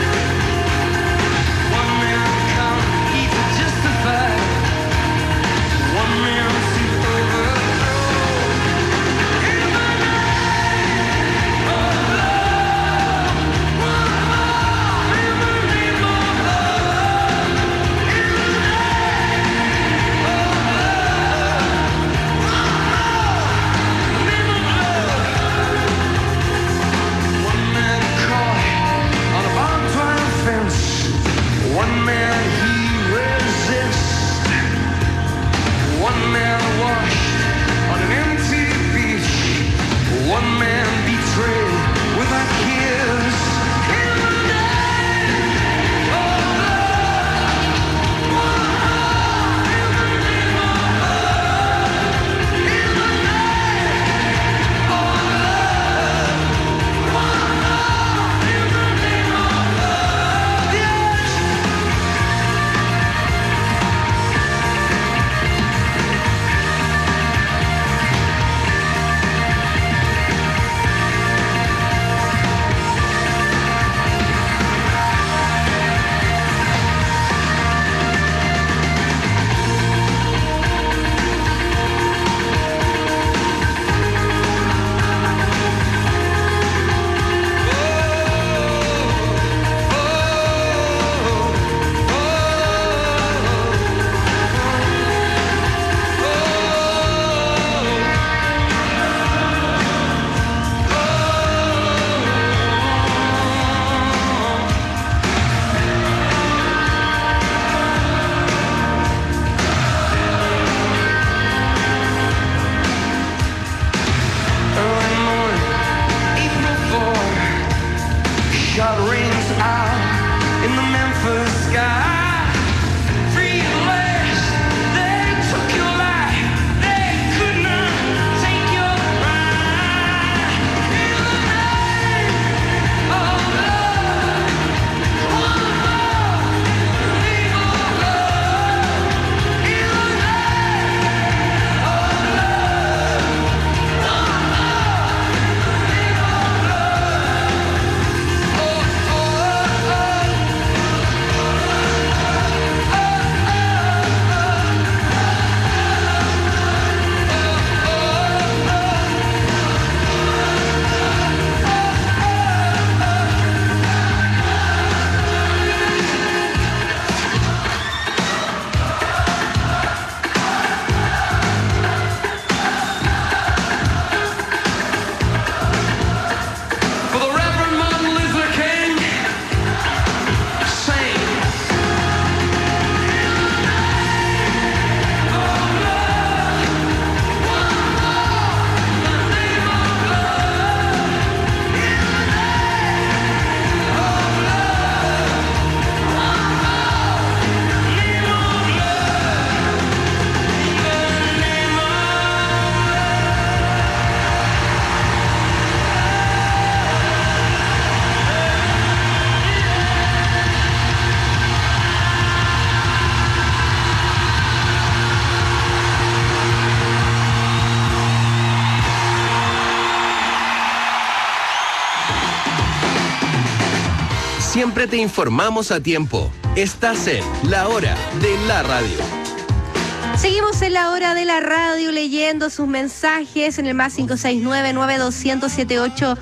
Siempre te informamos a tiempo. Estás en La Hora de la Radio. Seguimos en La Hora de la Radio leyendo sus mensajes en el más 569-9200-7888.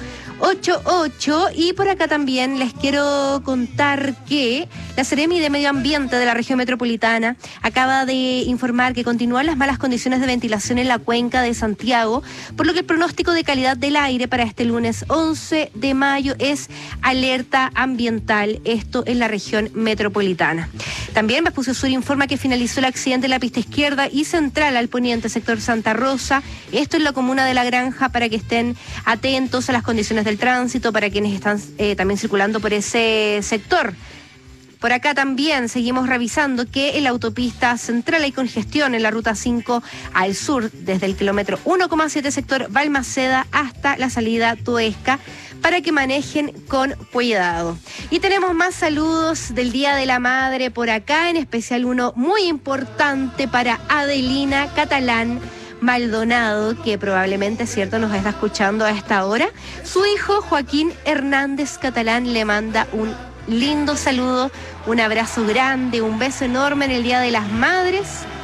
Y por acá también les quiero contar que la Seremi de Medio Ambiente de la región metropolitana acaba de informar que continúan las malas condiciones de ventilación en la cuenca de Santiago, por lo que el pronóstico de calidad del aire para este lunes 11 de mayo es alerta ambiental, esto en la región metropolitana. También Vespucio Sur informa que finalizó el accidente en la pista izquierda y central al poniente sector Santa Rosa, esto en la comuna de La Granja, para que estén atentos a las condiciones del tránsito para quienes están también circulando por ese sector. Por acá también seguimos revisando que en la autopista central hay congestión en la ruta 5 al sur, desde el kilómetro 1,7 sector Balmaceda hasta la salida Toesca, para que manejen con cuidado. Y tenemos más saludos del Día de la Madre por acá, en especial uno muy importante para Adelina Catalán Maldonado, que probablemente, cierto, nos está escuchando a esta hora. Su hijo Joaquín Hernández Catalán le manda un lindo saludo, un abrazo grande, un beso enorme en el Día de las Madres.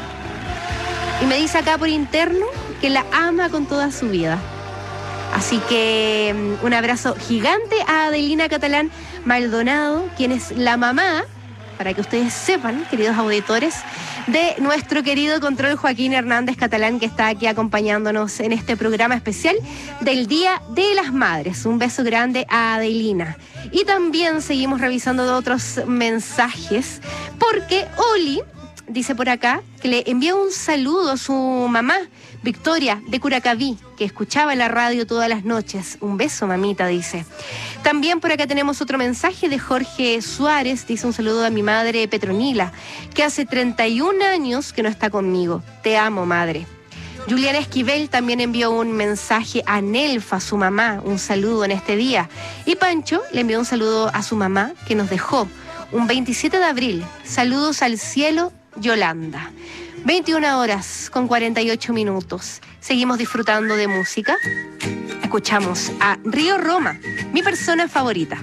Y me dice acá por interno que la ama con toda su vida. Así que un abrazo gigante a Adelina Catalán Maldonado, quien es la mamá, para que ustedes sepan, queridos auditores, de nuestro querido control Joaquín Hernández Catalán, que está aquí acompañándonos en este programa especial del Día de las Madres. Un beso grande a Adelina. Y también seguimos revisando otros mensajes, porque Oli dice por acá que le envía un saludo a su mamá, Victoria, de Curacaví, que escuchaba la radio todas las noches. Un beso, mamita, dice. También por acá tenemos otro mensaje de Jorge Suárez. Dice un saludo a mi madre Petronila, que hace 31 años que no está conmigo. Te amo, madre. Juliana Esquivel también envió un mensaje a Nelfa, su mamá, un saludo en este día. Y Pancho le envió un saludo a su mamá, que nos dejó un 27 de abril. Saludos al cielo, Yolanda. 21 horas con 48 minutos. Seguimos disfrutando de música. Escuchamos a Río Roma, mi persona favorita.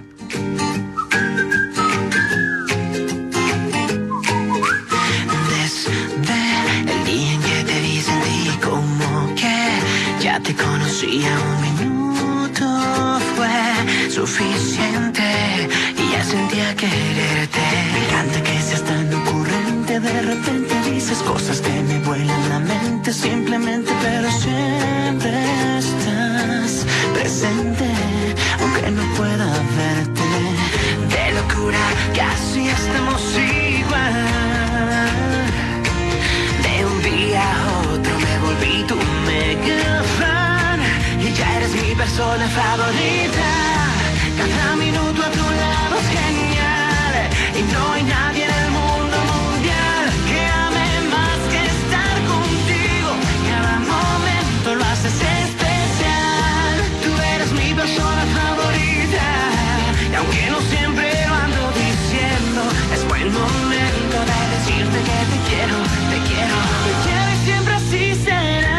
Desde el día en que te vi sentí como que ya te conocía. Un minuto fue suficiente y ya sentía quererte. Me encanta que seas tan ocurrente. De repente dices cosas que me vuelan la mente. Simplemente, pero siempre estás presente, aunque no pueda verte. De locura casi estamos igual. De un día a otro me volví tu mega fan y ya eres mi persona favorita. Cada minuto a tu lado es genial y no hay nadie en el mundo mundial que ame más que estar contigo. Cada momento lo haces especial. Tú eres mi persona favorita y aunque no siempre lo ando diciendo, es buen momento de decirte que te quiero, te quiero, te quiero y siempre así será.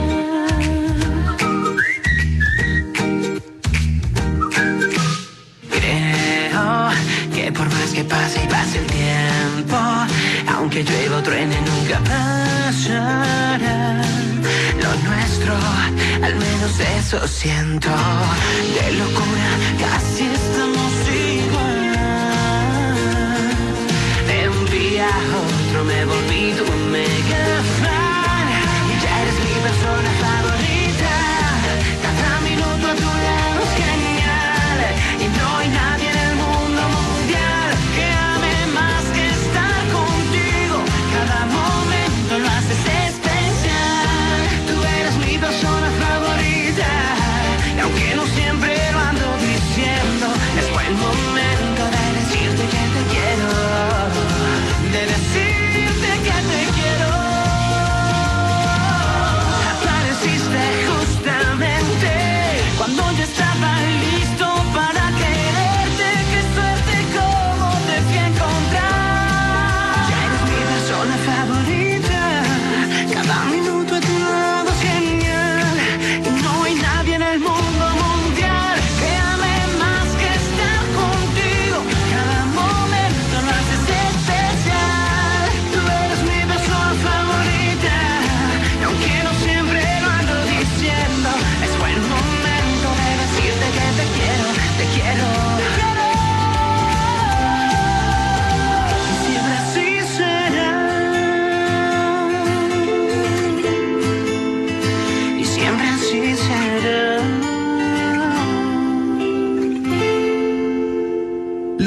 Que por más que pase y pase el tiempo, aunque llueva o truene nunca pasará. Lo nuestro, al menos eso siento. De locura casi estamos igual. De un día a otro me volví tu mega fan y ya eres mi persona favorita. Cada minuto a tu lado es genial y no hay nadie en el mundo mundial que ame más que estar contigo. Cada momento lo haces especial. Tú eres mi persona favorita y aunque no siempre lo ando diciendo, es buen momento de decirte que te quiero, de decirte que te quiero. Pareciera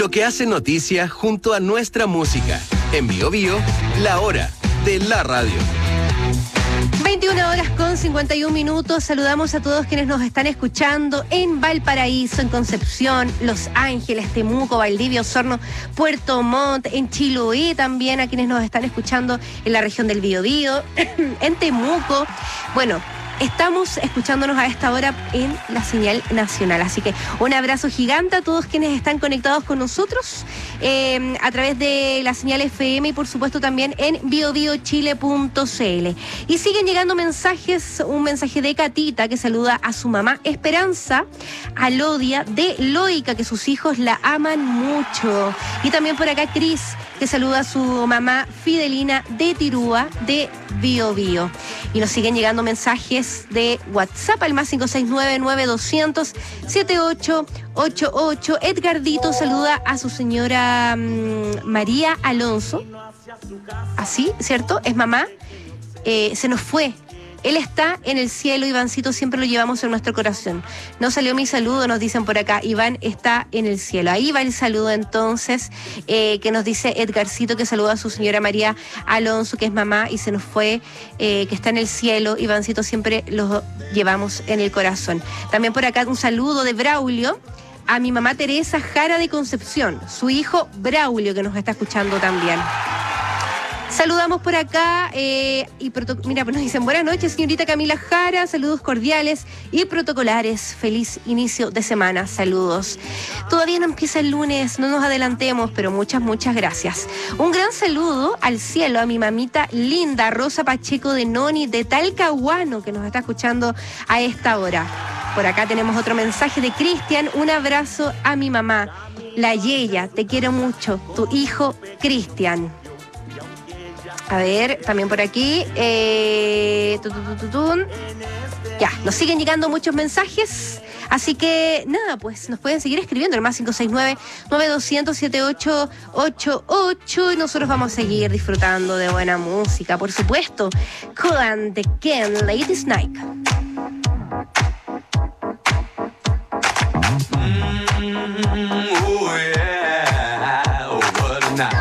lo que hace noticia junto a nuestra música. En Bio Bio, la hora de la radio. 21 horas con 51 minutos. Saludamos a todos quienes nos están escuchando en Valparaíso, en Concepción, Los Ángeles, Temuco, Valdivia, Osorno, Puerto Montt, en Chiloé también, a quienes nos están escuchando en la región del Biobío, en Temuco. Bueno, estamos escuchándonos a esta hora en la señal nacional. Así que un abrazo gigante a todos quienes están conectados con nosotros a través de la señal FM y por supuesto también en biobiochile.cl. Y siguen llegando mensajes, un mensaje de Catita que saluda a su mamá Esperanza Alodia de Loica, que sus hijos la aman mucho. Y también por acá Cris, que saluda a su mamá Fidelina de Tirúa de Biobío. Y nos siguen llegando mensajes de WhatsApp al más 569-9200-7888. Edgardito saluda a su señora María Alonso. Así, ¿cierto? Es mamá. Se nos fue. Él está en el cielo, Ivancito, siempre lo llevamos en nuestro corazón. No salió mi saludo, nos dicen por acá. Iván está en el cielo. Ahí va el saludo entonces, que nos dice Edgarcito, que saluda a su señora María Alonso, que es mamá y se nos fue, que está en el cielo. Ivancito, siempre lo llevamos en el corazón. También por acá un saludo de Braulio a mi mamá Teresa Jara de Concepción, su hijo Braulio, que nos está escuchando también. Saludamos por acá mira, pues nos dicen buenas noches, señorita Camila Jara, saludos cordiales y protocolares, feliz inicio de semana, saludos. Todavía no empieza el lunes, no nos adelantemos, pero muchas gracias. Un gran saludo al cielo a mi mamita linda, Rosa Pacheco de Noni de Talcahuano, que nos está escuchando a esta hora. Por acá tenemos otro mensaje de Cristian, un abrazo a mi mamá, la Yeya, te quiero mucho, tu hijo Cristian. A ver, también por aquí. Ya, nos siguen llegando muchos mensajes. Así que, nada, pues nos pueden seguir escribiendo el más 569-9200-7888. Y nosotros vamos a seguir disfrutando de buena música, por supuesto. Cohen de Ken, Ladies Night. Oh yeah, oh what a night.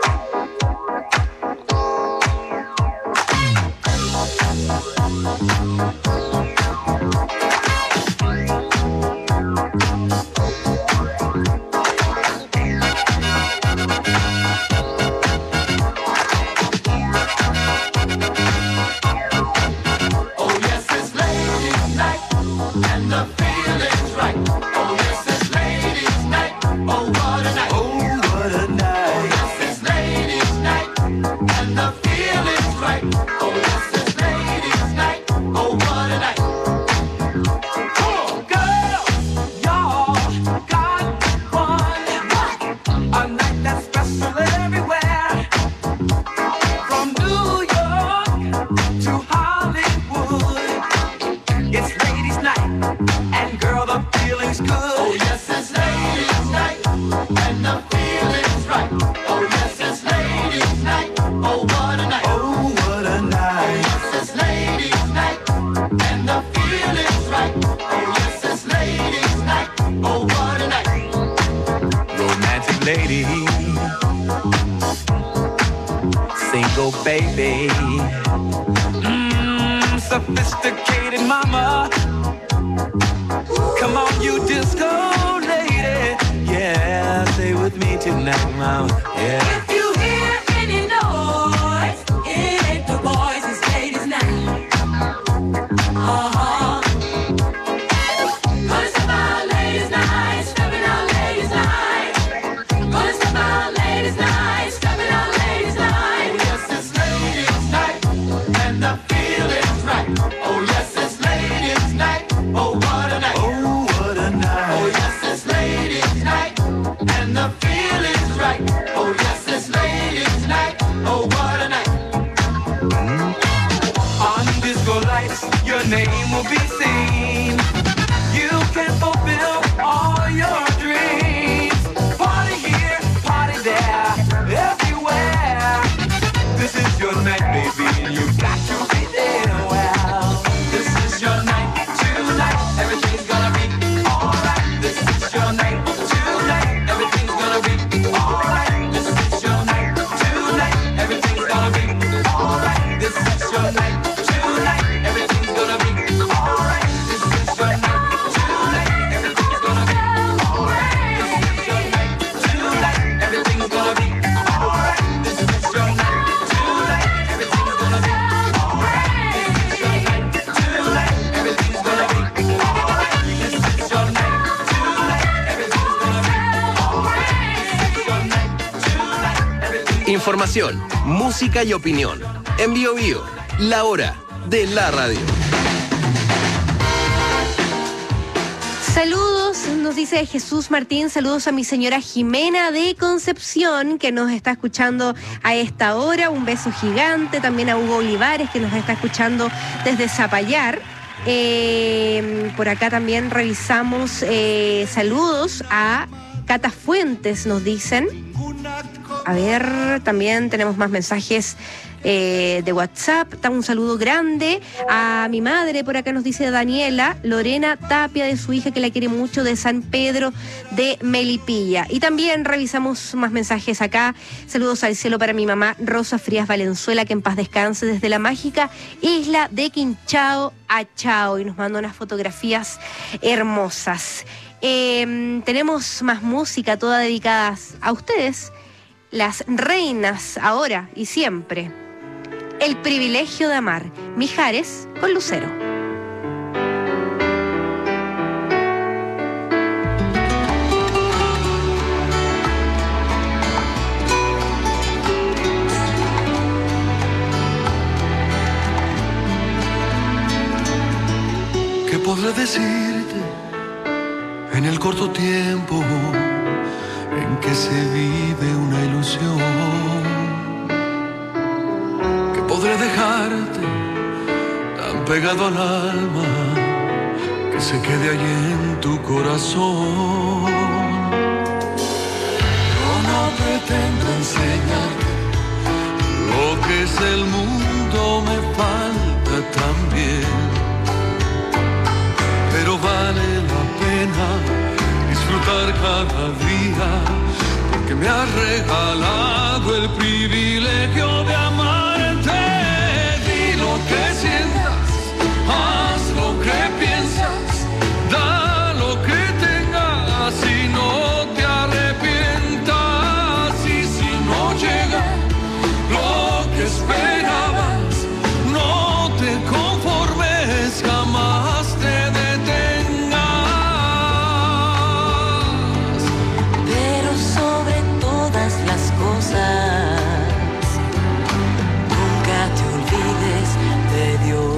Baby, sophisticated mama. Come on, you disco lady. Yeah, stay with me tonight, mama. Yeah. If you hear any noise, it ain't the boys, it's ladies' night. Uh-huh. Gonna step out ladies' night, stepping out ladies' night. Gonna step out ladies' night, stepping out ladies' night. Oh yes, it's Información, música y opinión. En Bio Bio, la hora de la radio. Saludos, nos dice Jesús Martín, saludos a mi señora Jimena de Concepción, que nos está escuchando a esta hora. Un beso gigante. También a Hugo Olivares, que nos está escuchando desde Zapallar. Por acá también revisamos saludos a Cata Fuentes, nos dicen. A ver, también tenemos más mensajes de WhatsApp. Un saludo grande a mi madre, por acá nos dice Daniela Lorena Tapia, de su hija que la quiere mucho, de San Pedro de Melipilla. Y también revisamos más mensajes acá. Saludos al cielo para mi mamá Rosa Frías Valenzuela, que en paz descanse, desde la mágica isla de Quinchao a Chao, y nos manda unas fotografías hermosas. Tenemos más música, toda dedicada a ustedes, las reinas, ahora y siempre. El privilegio de amar, Mijares con Lucero. ¿Qué podré decirte en el corto tiempo en que se vive una ilusión? ¿Qué podré dejarte tan pegado al alma que se quede allí en tu corazón? Yo no pretendo enseñarte lo que es el mundo, me falta también. Pero vale la pena disfrutar cada día, porque me has regalado el privilegio de amarte. Di lo que sientas, haz lo que piensas, da lo que tengas y no te arrepientas. Y si no llega lo que esperabas, no te conformes, jamás te nunca te olvides de Dios.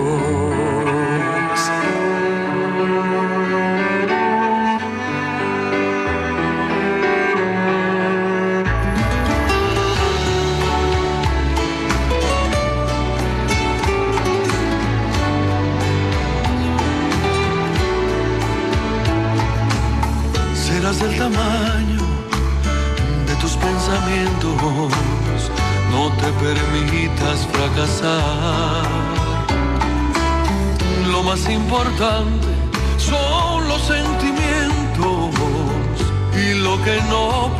Serás del tamaño de tus pensamientos, no te permitas fracasar. Lo más importante son los sentimientos y lo que no